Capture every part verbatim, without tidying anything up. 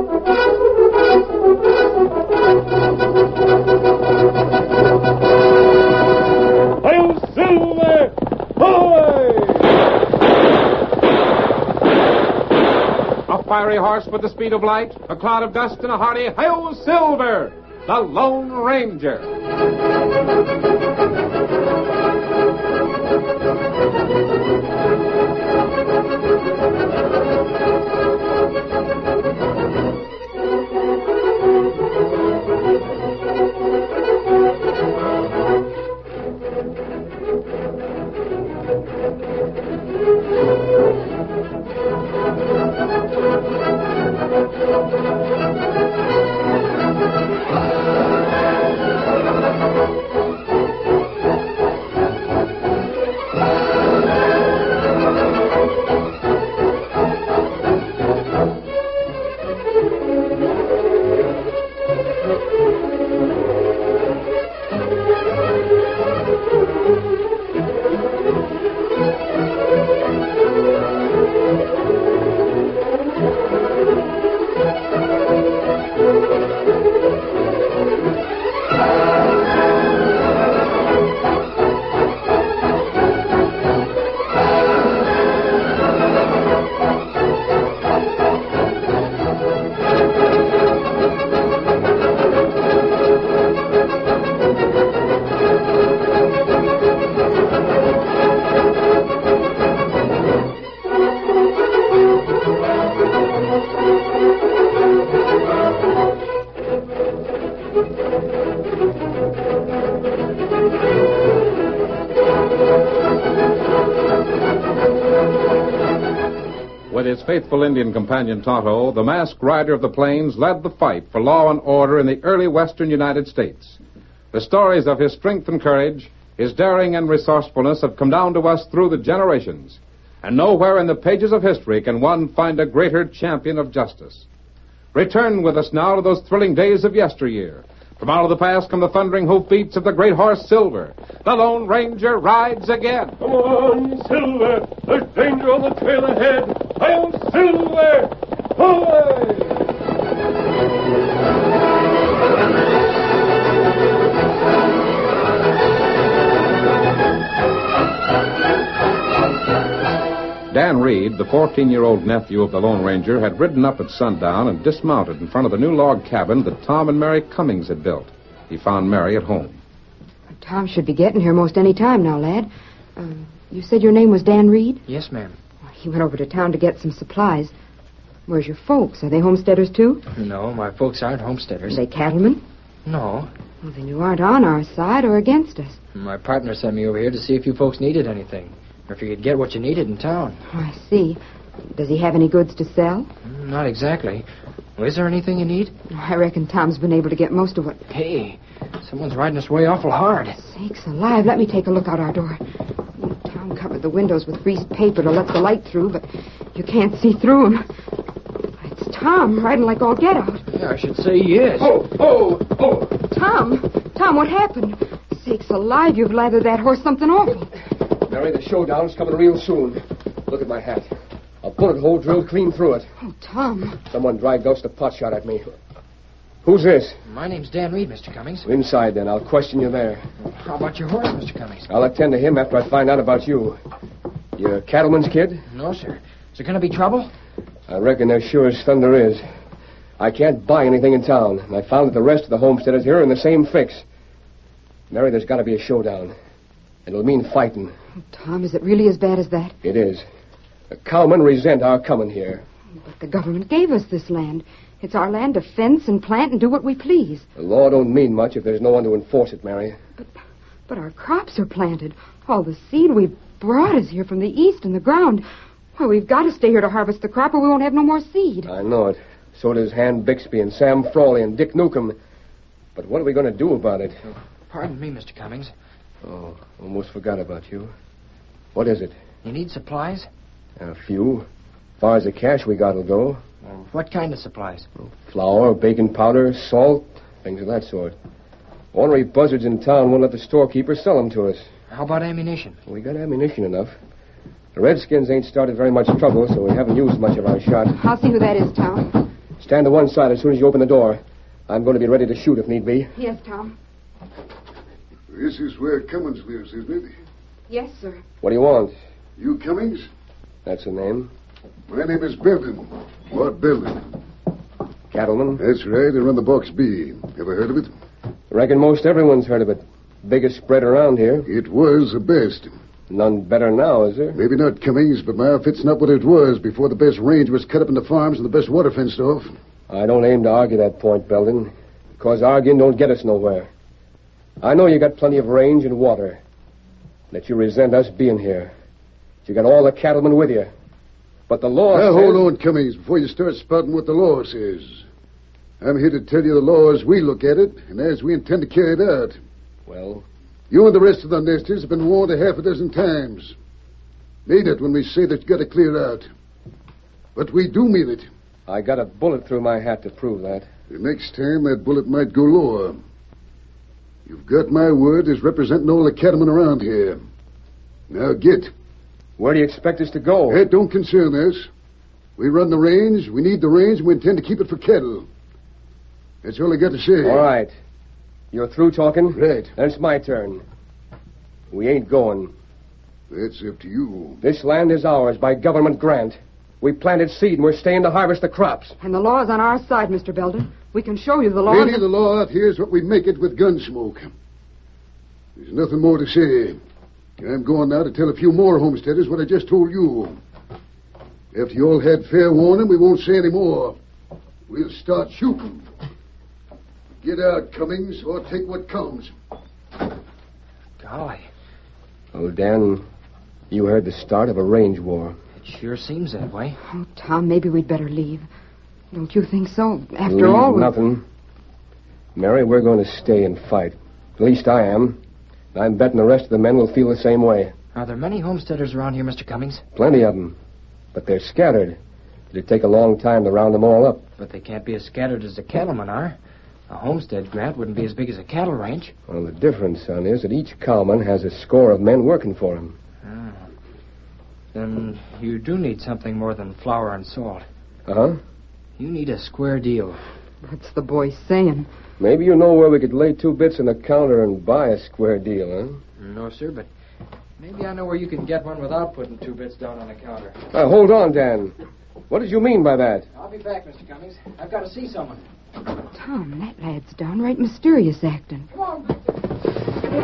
Hail Silver! Ahoy! A fiery horse with the speed of light, a cloud of dust, and a hearty Hail Silver! The Lone Ranger. With his faithful Indian companion Tonto, the masked rider of the plains led the fight for law and order in the early western United States. The stories of his strength and courage, his daring and resourcefulness have come down to us through the generations. And nowhere in the pages of history can one find a greater champion of justice. Return with us now to those thrilling days of yesteryear. From out of the past come the thundering hoofbeats of the great horse Silver. The Lone Ranger rides again. Come on, Silver! There's danger on the trail ahead! Hail Silver! Ahoy! Dan Reed, the fourteen-year-old nephew of the Lone Ranger, had ridden up at sundown and dismounted in front of the new log cabin that Tom and Mary Cummings had built. He found Mary at home. Tom should be getting here most any time now, lad. Uh, you said your name was Dan Reed? Yes, ma'am. He went over to town to get some supplies. Where's your folks? Are they homesteaders, too? No, my folks aren't homesteaders. Are they cattlemen? No. Well, then you aren't on our side or against us. My partner sent me over here to see if you folks needed anything, or if you could get what you needed in town. Oh, I see. Does he have any goods to sell? Not exactly. Well, is there anything you need? I reckon Tom's been able to get most of what... Hey, someone's riding us way awful hard. Sakes alive, let me take a look out our door. Tom covered the windows with greased paper to let the light through, but you can't see through him. It's Tom, riding like all get out. Yeah, I should say he is. Oh, oh, oh! Tom, Tom, what happened? Sakes alive, you've lathered that horse something awful. Mary, the showdown's coming real soon. Look at my hat. A bullet hole drilled clean through it. Oh, Tom. Someone dry gulched a pot shot at me. Who's this? My name's Dan Reed, Mister Cummings. Inside, then. I'll question you there. How about your horse, Mister Cummings? I'll attend to him after I find out about you. You a cattleman's kid? No, sir. Is there going to be trouble? I reckon there sure as thunder is. I can't buy anything in town, and I found that the rest of the homesteaders here are in the same fix. Mary, there's got to be a showdown. It'll mean fighting. Oh, Tom, is it really as bad as that? It is. The cowmen resent our coming here. But the government gave us this land. It's our land to fence and plant and do what we please. The law don't mean much if there's no one to enforce it, Mary. But, but our crops are planted. All the seed we've brought is here from the east in the ground. Well, we've got to stay here to harvest the crop or we won't have no more seed. I know it. So does Han Bixby and Sam Frawley and Dick Newcomb. But what are we going to do about it? Oh, pardon me, Mister Cummings. Oh, almost forgot about you. What is it? You need supplies? A few. As far as the cash we got will go. Well, what kind of supplies? Flour, baking powder, salt, things of that sort. Ornery buzzards in town won't let the storekeeper sell them to us. How about ammunition? We got ammunition enough. The Redskins ain't started very much trouble, so we haven't used much of our shot. I'll see who that is, Tom. Stand to one side as soon as you open the door. I'm going to be ready to shoot if need be. Yes, Tom. This is where Cummings lives, isn't it? Yes, sir. What do you want? You Cummings? That's the name. My name is Belden. Bart Belden. Cattleman? That's right. I run the Box B. Ever heard of it? Reckon most everyone's heard of it. Biggest spread around here. It was the best. None better now, is there? Maybe not Cummings, but my outfit's not what it was before the best range was cut up into farms and the best water fenced off. I don't aim to argue that point, Belden, because arguing don't get us nowhere. I know you got plenty of range and water, that you resent us being here. You got all the cattlemen with you. But the law now, says... hold on, Cummings, before you start spouting what the law says. I'm here to tell you the law as we look at it, and as we intend to carry it out. Well? You and the rest of the nesters have been warned a half a dozen times. Mean it when we say that you got to clear out. But we do mean it. I got a bullet through my hat to prove that. The next time, that bullet might go lower. You've got my word as representing all the cattlemen around here. Now get. Where do you expect us to go? That don't concern us. We run the range, we need the range, and we intend to keep it for cattle. That's all I got to say. All right. You're through talking? Right. Then it's my turn. We ain't going. That's up to you. This land is ours by government grant. We planted seed and we're staying to harvest the crops. And the law's on our side, Mister Belden. We can show you the law. Lady, the law out here is what we make it with gun smoke. There's nothing more to say. I'm going now to tell a few more homesteaders what I just told you. After you all had fair warning, we won't say any more. We'll start shooting. Get out, Cummings, or take what comes. Golly, Oh, Dan, you heard the start of a range war. it sure seems that way. Oh, Tom, maybe we'd better leave. Don't you think so? After Leave all, we... nothing. Mary, we're going to stay and fight. At least I am. I'm betting the rest of the men will feel the same way. Are there many homesteaders around here, Mister Cummings? Plenty of them. But they're scattered. It'd take a long time to round them all up. But they can't be as scattered as the cattlemen are. A homestead grant wouldn't be as big as a cattle ranch. Well, the difference, son, is that each cowman has a score of men working for him. Oh. Then you do need something more than flour and salt. Uh-huh. You need a square deal. What's the boy saying? Maybe you know where we could lay two bits on the counter and buy a square deal, huh? No, sir, but maybe I know where you can get one without putting two bits down on the counter. Uh, hold on, Dan. What did you mean by that? I'll be back, Mister Cummings. I've got to see someone. Tom, that lad's downright mysterious acting. Come on.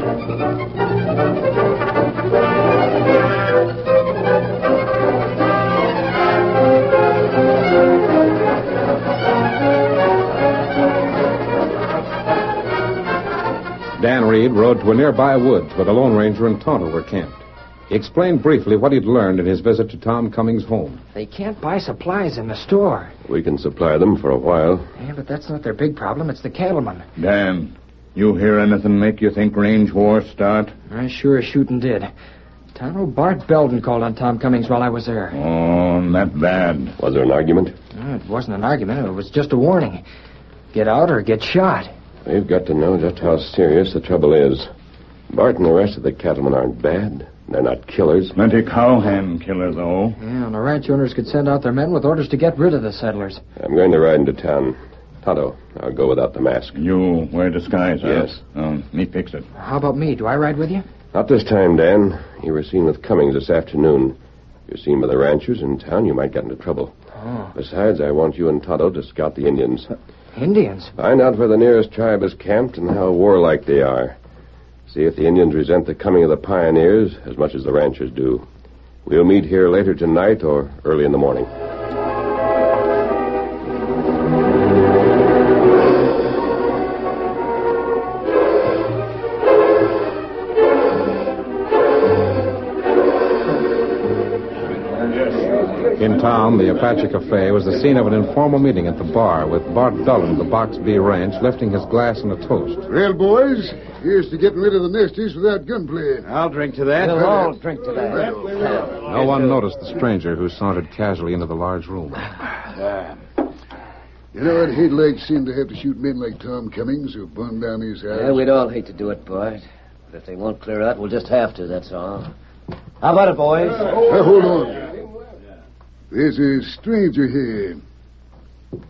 Dan Reed rode to a nearby woods where the Lone Ranger and Tonto were camped. He explained briefly what he'd learned in his visit to Tom Cummings' home. They can't buy supplies in the store. We can supply them for a while. Yeah, but that's not their big problem. It's the cattlemen. Dan, you hear anything make you think range war start? I sure as shooting did. Tonto Bart Belden called on Tom Cummings while I was there. Oh, not bad. Was there an argument? No, it wasn't an argument. It was just a warning. Get out or get shot. We've got to know just how serious the trouble is. Bart and the rest of the cattlemen aren't bad. They're not killers. Plenty cowhand killer, though. Yeah, and the ranch owners could send out their men with orders to get rid of the settlers. I'm going to ride into town. Tonto, I'll go without the mask. You wear disguise, huh? Yes. Oh, me fix it. How about me? Do I ride with you? Not this time, Dan. You were seen with Cummings this afternoon. You're seen by the ranchers in town, you might get into trouble. Oh. Besides, I want you and Tonto to scout the Indians. Indians? Find out where the nearest tribe is camped and how warlike they are. See if the Indians resent the coming of the pioneers as much as the ranchers do. We'll meet here later tonight or early in the morning. In town, the Apache Cafe was the scene of an informal meeting at the bar with Bart Belden of the Box B Ranch lifting his glass in a toast. Well, boys, here's to getting rid of the nesters without gunplay. I'll drink to that. We'll all drink to that. No one noticed the stranger who sauntered casually into the large room. You know, I'd hate like seem to have to shoot men like Tom Cummings who burned down his house. Yeah, we'd all hate to do it, Bart. But if they won't clear out, we'll just have to, that's all. How about it, boys? Now, hold on. There's a stranger here.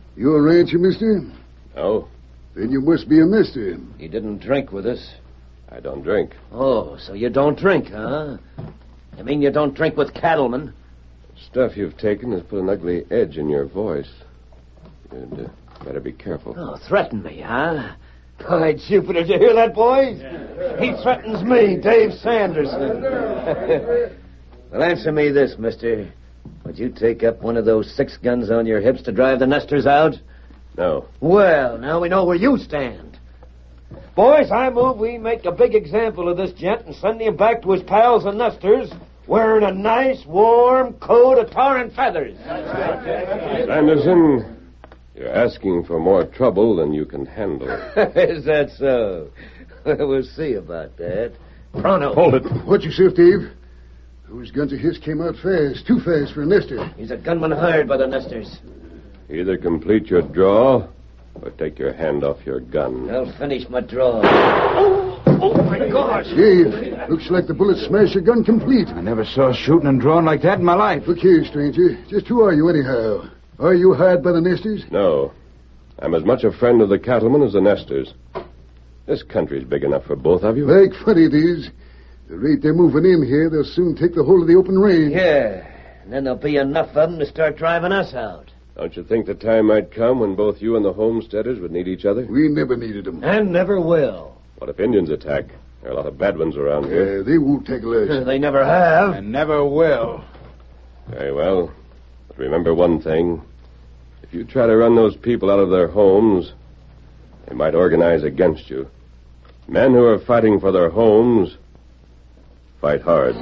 You a rancher, mister? No, Then you must be a mister. You didn't drink with us. I don't drink. Oh, so you don't drink, huh? I mean you don't drink with cattlemen? The stuff you've taken has put an ugly edge in your voice. You'd uh, better be careful. Oh, threaten me, huh? By Jupiter, did you hear that, boys? He threatens me, Dave Sanderson. Well, answer me this, mister. Would you take up one of those six guns on your hips to drive the nesters out? No. Well, now we know where you stand. Boys, I move we make a big example of this gent and send him back to his pals and nesters wearing a nice, warm coat of tar and feathers. Sanderson, you're asking for more trouble than you can handle. Is that so? We'll see about that. Pronto. Hold it. Watch yourself, Dave. Those guns of his came out fast. Too fast for a nester. He's a gunman hired by the nesters. Either complete your draw or take your hand off your gun. I'll finish my draw. Oh, oh my gosh. Dave, looks like the bullet smashed your gun complete. I never saw shooting and drawing like that in my life. Look here, stranger. Just who are you, anyhow? Are you hired by the nesters? No. I'm as much a friend of the cattlemen as the nesters. This country's big enough for both of you. Like funny it is. The rate they're moving in here, they'll soon take the whole of the open range. Yeah, and then there'll be enough of them to start driving us out. Don't you think the time might come when both you and the homesteaders would need each other? We never needed them. And never will. What if Indians attack? There are a lot of bad ones around here. Yeah, they won't take less. They never have. And never will. Very well. But remember one thing. If you try to run those people out of their homes, they might organize against you. Men who are fighting for their homes fight hard.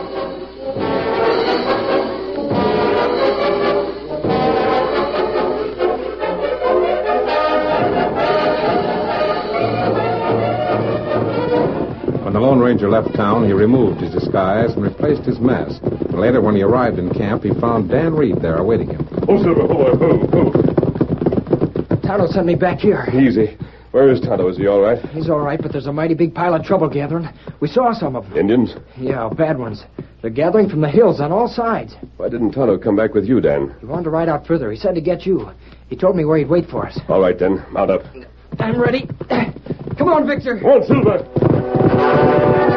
When the Lone Ranger left town, he removed his disguise and replaced his mask. And later, when he arrived in camp, he found Dan Reed there awaiting him. Oh, Silver, oh, oh, oh. Tonto sent me back here. Easy. Where is Tonto? Is he all right? He's all right, but there's a mighty big pile of trouble gathering. We saw some of them. Indians? Yeah, bad ones. They're gathering from the hills on all sides. Why didn't Tonto come back with you, Dan? He wanted to ride out further. He said to get you. He told me where he'd wait for us. All right, then. Mount up. I'm ready. Come on, Victor. Come on, Silver.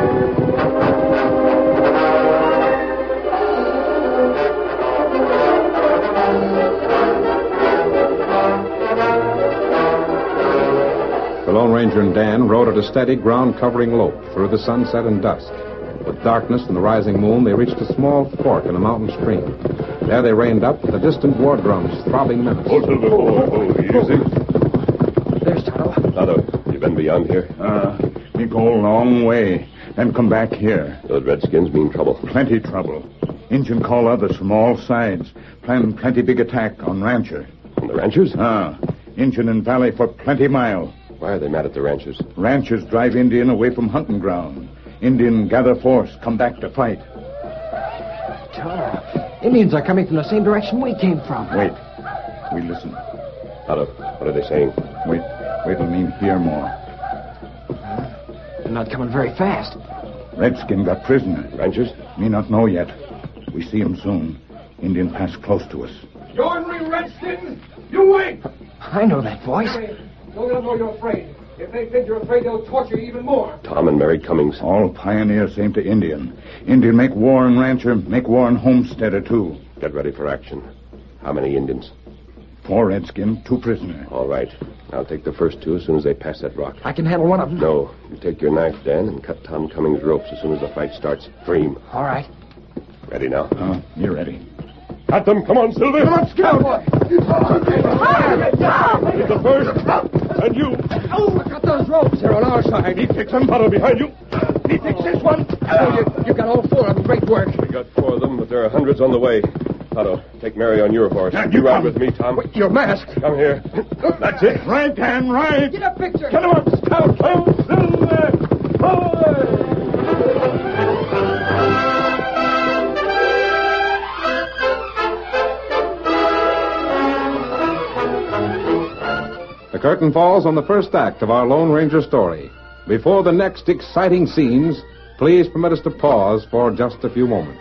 The Lone Ranger and Dan rode at a steady, ground-covering lope through the sunset and dusk. With darkness and the rising moon, they reached a small fork in a mountain stream. There they reined up with the distant war drums throbbing menace. Oh, Silver, oh, oh, easy. There's Tonto. Tonto, you been beyond here? Uh, we go a long way, then come back here. Those redskins mean trouble. Plenty trouble. Injun call others from all sides. Plan plenty big attack on rancher. And the ranchers? Ah, Injun and valley for plenty mile. Why are they mad at the ranchers? Ranchers drive Indian away from hunting ground. Indian gather force, come back to fight. Tonto, Indians are coming from the same direction we came from. Wait. We listen. Tonto, what are they saying? Wait. Wait till me hear more. They're not coming very fast. Redskin got prisoner. Ranchers? Me not know yet. We see him soon. Indian pass close to us. You ornery redskin! You wait! I know that voice. Don't let them know you're afraid. If they think you're afraid, they'll torture you even more. Tom and Mary Cummings. All pioneers same to Indian. Indian make war on rancher, make war on homesteader, too. Get ready for action. How many Indians? Four redskin, two prisoner. All right. I'll take the first two as soon as they pass that rock. I can handle one of them. No. You take your knife, Dan, and cut Tom Cummings' ropes as soon as the fight starts. Free him. All right. Ready now? Oh, you're ready. Got them. Come on, Silver. Come on, Cowboy. He's the first. And you. Oh, I got those ropes. They're on our side. He takes them. Tonto behind you. He takes this one. Oh, you, you got all four of them. Great work. We got four of them, but there are hundreds on the way. Tonto, take Mary on your horse. And you you ride come. with me, Tom. Wait, your mask. Come here. That's it. Right, Dan, right. Get up, Victor. Get him up, Scout. Come, Silver. Away. The curtain falls on the first act of our Lone Ranger story. Before the next exciting scenes, please permit us to pause for just a few moments.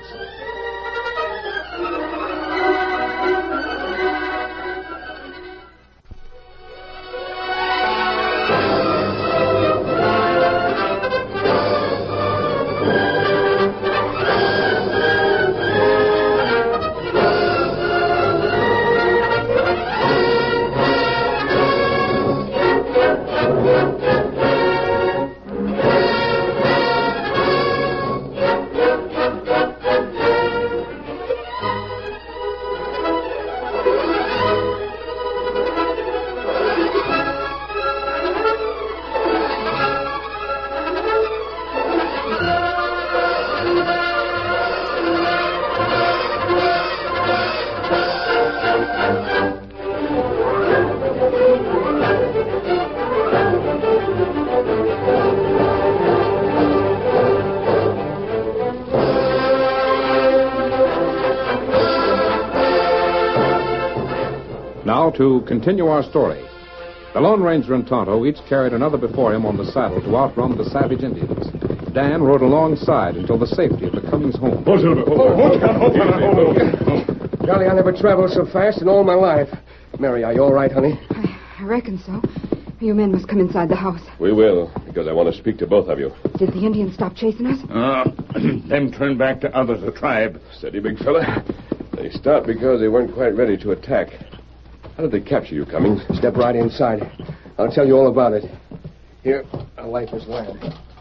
Now, to continue our story. The Lone Ranger and Tonto each carried another before him on the saddle to outrun the savage Indians. Dan rode alongside until the safety of the Cummings home. Oh, Silver. Oh, oh, oh, oh. Golly, I never traveled so fast in all my life. Mary, are you all right, honey? I, I reckon so. You men must come inside the house. We will, because I want to speak to both of you. Did the Indians stop chasing us? Uh, them turned back to others, the tribe. Steady, big fella. They stopped because they weren't quite ready to attack. How did they capture you, Cummings? Step right inside. I'll tell you all about it. Here, a light this lad.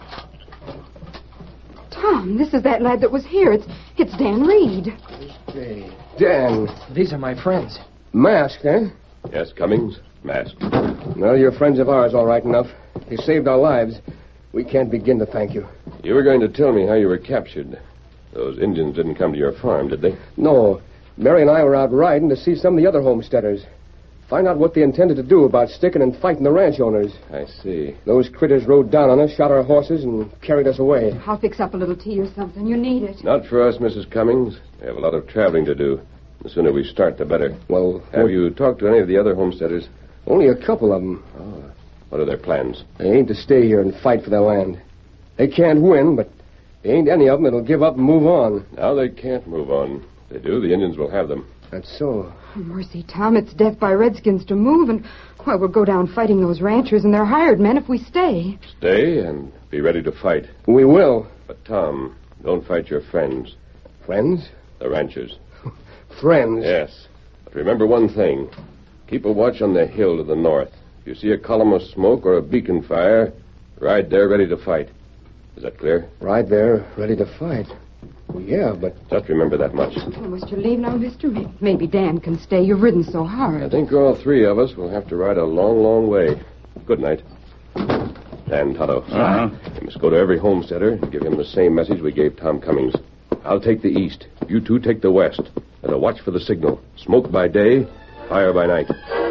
Tom, this is that lad that was here. It's it's Dan Reed. Hey, Dan. These are my friends. Masked, eh? Yes, Cummings. Masked. Well, you're friends of ours, all right enough. You saved our lives. We can't begin to thank you. You were going to tell me how you were captured. Those Indians didn't come to your farm, did they? No. Mary and I were out riding to see some of the other homesteaders. Find out what they intended to do about sticking and fighting the ranch owners. I see. Those critters rode down on us, shot our horses, and carried us away. I'll fix up a little tea or something. You need it. Not for us, Missus Cummings. We have a lot of traveling to do. The sooner we start, the better. Well, have you talked to any of the other homesteaders? Only a couple of them. Oh. What are their plans? They ain't to stay here and fight for their land. They can't win, but there ain't any of them that'll give up and move on. Now they can't move on. If they do, the Indians will have them. That's so. Oh, mercy, Tom, it's death by redskins to move, and, well, we'll go down fighting those ranchers and their hired men if we stay. Stay and be ready to fight. We will. But, Tom, don't fight your friends. Friends? The ranchers. Friends? Yes. But remember one thing. Keep a watch on the hill to the north. If you see a column of smoke or a beacon fire, ride there ready to fight. Is that clear? Ride there ready to fight. Well, yeah, but... Just remember that much. Well, must you leave now, mister? Maybe Dan can stay. You've ridden so hard. I think all three of us will have to ride a long, long way. Good night. Dan, Tonto. Uh-huh. You must go to every homesteader and give him the same message we gave Tom Cummings. I'll take the east. You two take the west. And a watch for the signal. Smoke by day, fire by night.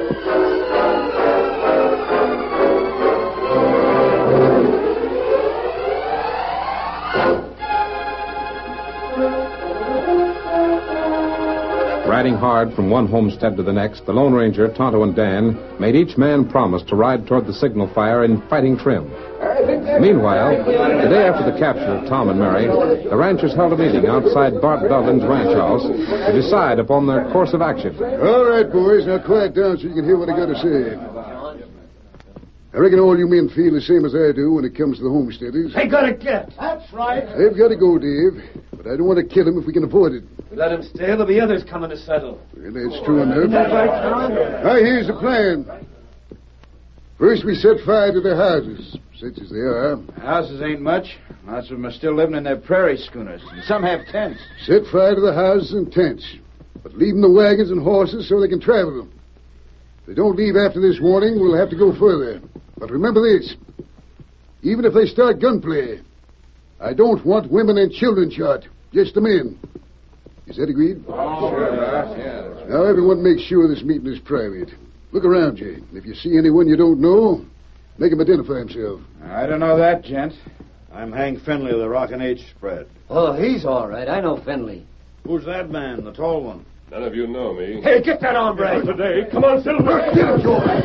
Riding hard from one homestead to the next, the Lone Ranger, Tonto, and Dan made each man promise to ride toward the signal fire in fighting trim. Meanwhile, the day after the capture of Tom and Mary, the ranchers held a meeting outside Bart Dudlin's ranch house to decide upon their course of action. All right, boys, now quiet down so you can hear what I got to say. I reckon all you men feel the same as I do when it comes to the homesteaders. They gotta get. That's right. They've got to go, Dave. But I don't want to kill them if we can avoid it. Let them stay. There'll be others coming to settle. Well, that's true enough. Isn't that right, Tom? Now, here's the plan. First, we set fire to their houses, such as they are. Houses ain't much. Lots of them are still living in their prairie schooners. And some have tents. Set fire to the houses and tents, but leave them the wagons and horses so they can travel them. If they don't leave after this warning, we'll have to go further. But remember this. Even if they start gunplay, I don't want women and children shot. Just the men. Is that agreed? Oh, sure. Now, everyone make sure this meeting is private. Look around you. If you see anyone you don't know, make him identify himself. I don't know that, gent. I'm Hank Finley of the Rockin' H spread. Oh, he's all right. I know Finley. Who's that man, the tall one? None of you know me. Hey, get that hombre. Today. Come on, Silver. Get him, Joe.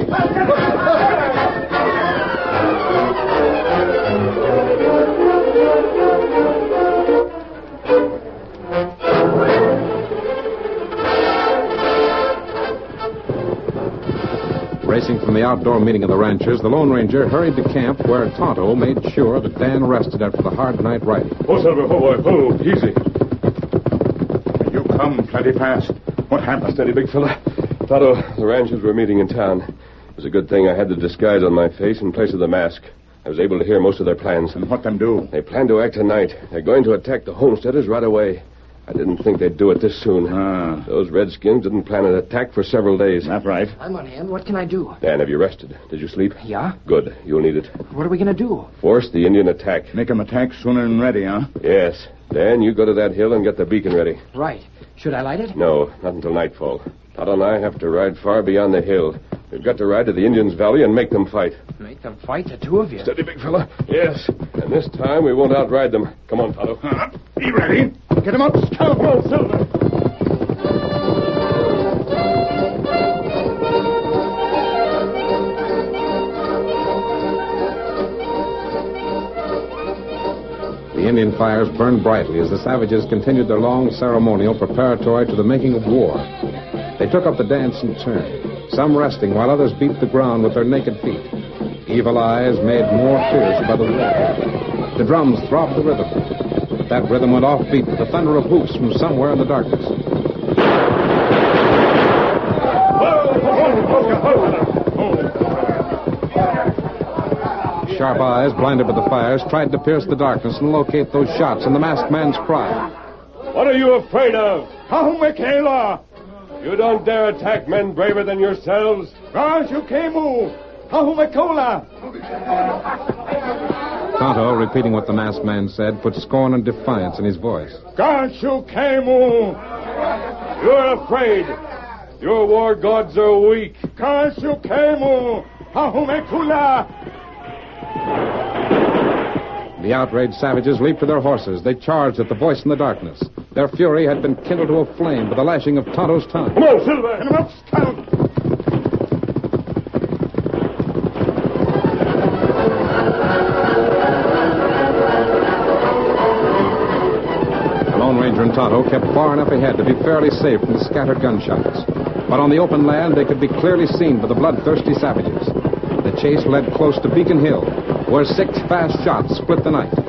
Racing from the outdoor meeting of the ranchers, the Lone Ranger hurried to camp where Tonto made sure that Dan rested after the hard night riding. Oh, Silver, oh, boy, oh, easy. You come plenty fast. What happened? Steady, big fella. Tonto, the ranchers were meeting in town. It was a good thing I had the disguise on my face in place of the mask. I was able to hear most of their plans. And what them do? They plan to act tonight. They're going to attack the homesteaders right away. I didn't think they'd do it this soon. Ah. Those redskins didn't plan an attack for several days. That's right. I'm on hand. What can I do? Dan, have you rested? Did you sleep? Yeah? Good. You'll need it. What are we going to do? Force the Indian attack. Make 'em attack sooner than ready, huh? Yes. Dan, you go to that hill and get the beacon ready. Right. Should I light it? No, not until nightfall. Todd and I have to ride far beyond the hill. We've got to ride to the Indians' valley and make them fight. Make them fight, the two of you? Steady, big fella. Yes. And this time we won't outride them. Come on, Tonto. Uh, be ready. Get 'em up. Come on, Silver. The Indian fires burned brightly as the savages continued their long ceremonial preparatory to the making of war. They took up the dance in turn, some resting while others beat the ground with their naked feet. Evil eyes made more fierce by the war. The drums throbbed the rhythm. That rhythm went off beat with the thunder of hoofs from somewhere in the darkness. Sharp eyes, blinded by the fires, tried to pierce the darkness and locate those shots and the masked man's cry. What are you afraid of? Ahumekela! You don't dare attack men braver than yourselves. Gashukemu! Ahumekola! Tonto, repeating what the masked man said, put scorn and defiance in his voice. Gashukemu! You're afraid. Your war gods are weak. Gashukemu! Ahumekula! The outraged savages leaped to their horses. They charged at the voice in the darkness. Their fury had been kindled to a flame by the lashing of Tonto's tongue. Come on, Silver! Come on, Scout! The Lone Ranger and Tonto kept far enough ahead to be fairly safe from the scattered gunshots. But on the open land, they could be clearly seen by the bloodthirsty savages. The chase led close to Beacon Hill, where six fast shots split the night.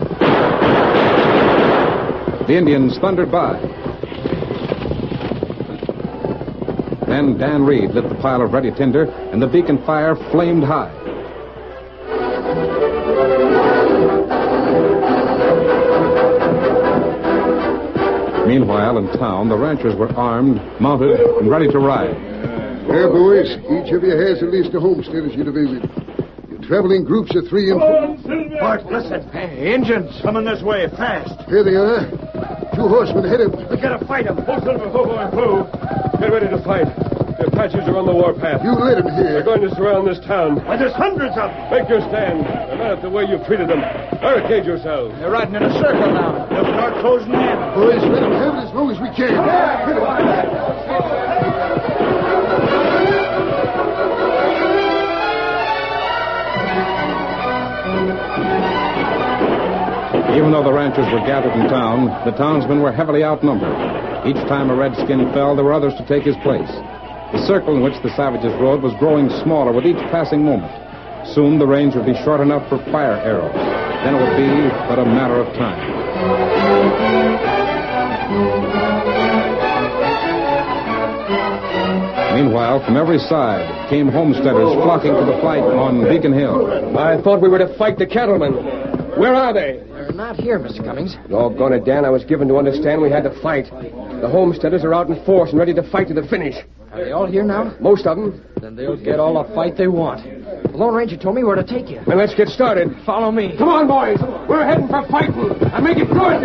The Indians thundered by. Then Dan Reed lit the pile of ready tinder, and the beacon fire flamed high. Meanwhile, in town, the ranchers were armed, mounted, and ready to ride. There, boys. Each of you has at least a homestead as you division. You travel in groups of three and four. Bart, listen. Hey, Injuns coming this way, fast. Here they are. Two horsemen ahead of them. We gotta fight them. Ho, Silver, ho, boy, ho. Get ready to fight. Their Apaches are on the warpath. You let them here. They're going to surround this town. Why, there's hundreds of them. Make your stand. They're mad at the way you've treated them. Barricade yourselves. They're riding in a circle now. They'll start closing in. Boys, let them have it as long as we can. Even though the ranchers were gathered in town, the townsmen were heavily outnumbered. Each time a redskin fell, there were others to take his place. The circle in which the savages rode was growing smaller with each passing moment. Soon the range would be short enough for fire arrows. Then it would be but a matter of time. Meanwhile, from every side came homesteaders flocking to the fight on Beacon Hill. I thought we were to fight the cattlemen. Where are they? They're not here, Mister Cummings. Doggone it, Dan. I was given to understand we had to fight. The homesteaders are out in force and ready to fight to the finish. Are they all here now? Most of them. Then they'll get all the fight they want. The Lone Ranger told me where to take you. Then let's get started. Follow me. Come on, boys. We're heading for fighting. And make it good.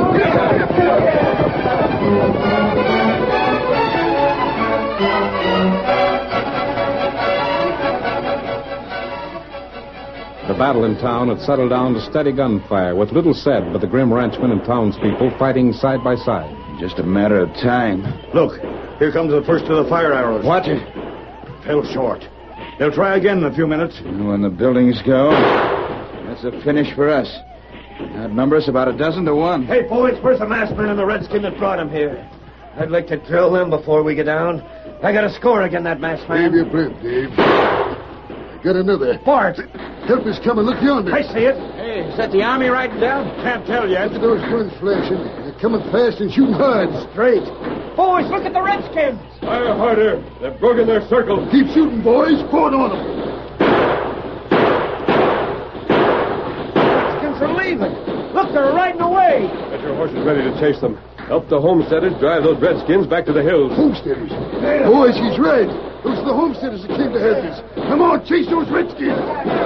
The battle in town had settled down to steady gunfire, with little said by the grim ranchmen and townspeople fighting side by side. Just a matter of time. Look, here comes the first of the fire arrows. Watch it. Fell short. They'll try again in a few minutes. And when the buildings go, that's a finish for us. Outnumber us about a dozen to one. Hey, boys, where's the masked man and the redskin that brought him here? I'd like to drill them before we get down. I got a score against that masked man. Save your breath, Dave. I got another. Bart! Help us come and look yonder. I see it. Hey, is that the army riding down? Can't tell yet. Look at those guns flashing. They're coming fast and shooting hard. Straight. Boys, look at the redskins. Fire harder. They've broken their circle. Keep shooting, boys. Pour it on them. Redskins are leaving. Look, they're riding away. Get your horses ready to chase them. Help the homesteaders drive those redskins back to the hills. Homesteaders. Boys, he's right. Those are the homesteaders that came to help us. Come on, chase those redskins.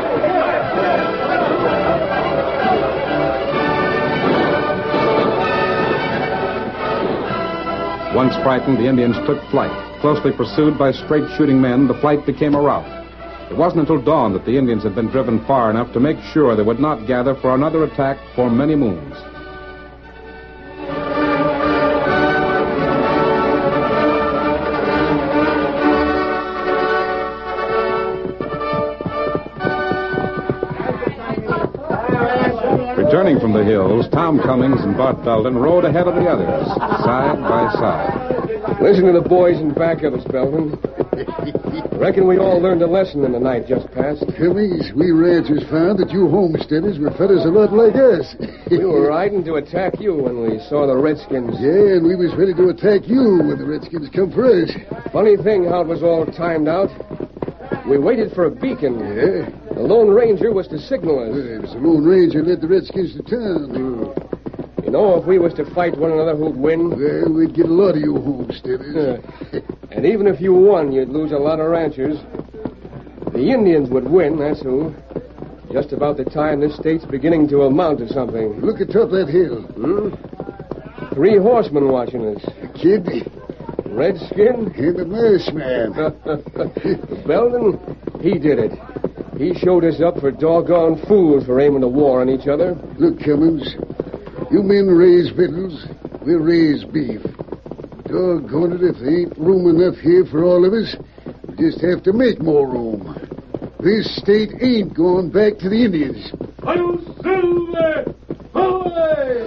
Once frightened, the Indians took flight. Closely pursued by straight-shooting men, the flight became a rout. It wasn't until dawn that the Indians had been driven far enough to make sure they would not gather for another attack for many moons. Returning Returning from the hills, Tom Cummings and Bart Belden rode ahead of the others, side by side. Listen to the boys in back of us, Belden. Reckon we all learned a lesson in the night just past. Cummings, we ranchers found that you homesteaders were fellas a lot like us. We were riding to attack you when we saw the Redskins. Yeah, and we was ready to attack you when the Redskins come for us. Funny thing how it was all timed out. We waited for a beacon. Yeah? The Lone Ranger was to signal us. Well, it was the Lone Ranger led the Redskins to town. Mm. You know, if we was to fight one another, who'd win? Well, we'd get a lot of you homesteaders. And even if you won, you'd lose a lot of ranchers. The Indians would win, that's who. Just about the time this state's beginning to amount to something. Look atop that hill. Hmm? Three horsemen watching us. The kid. Redskin? And the masked man. Belden, he did it. He showed us up for doggone fools for aiming a war on each other. Look, Cummings, you men raise victuals, we'll raise beef. Doggone it, if there ain't room enough here for all of us, we just have to make more room. This state ain't going back to the Indians. Hail Silver! Away!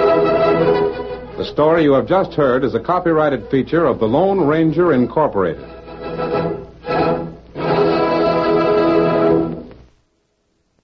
The story you have just heard is a copyrighted feature of the Lone Ranger Incorporated.